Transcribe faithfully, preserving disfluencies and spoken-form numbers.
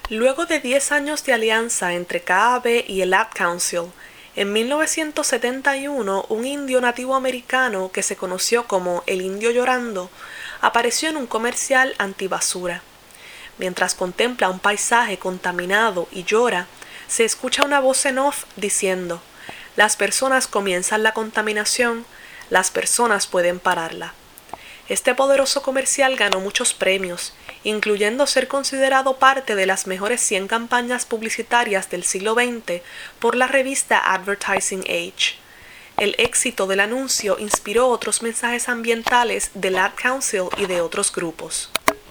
Luego de diez años de alianza entre K A B y el Ad Council, en mil novecientos setenta y uno un indio nativo americano que se conoció como el Indio Llorando apareció en un comercial antibasura. Mientras contempla un paisaje contaminado y llora, se escucha una voz en off diciendo: "Las personas comienzan la contaminación, las personas pueden pararla". Este poderoso comercial ganó muchos premios, incluyendo ser considerado parte de las mejores cien campañas publicitarias del siglo veinte por la revista Advertising Age. El éxito del anuncio inspiró otros mensajes ambientales del Ad Council y de otros grupos.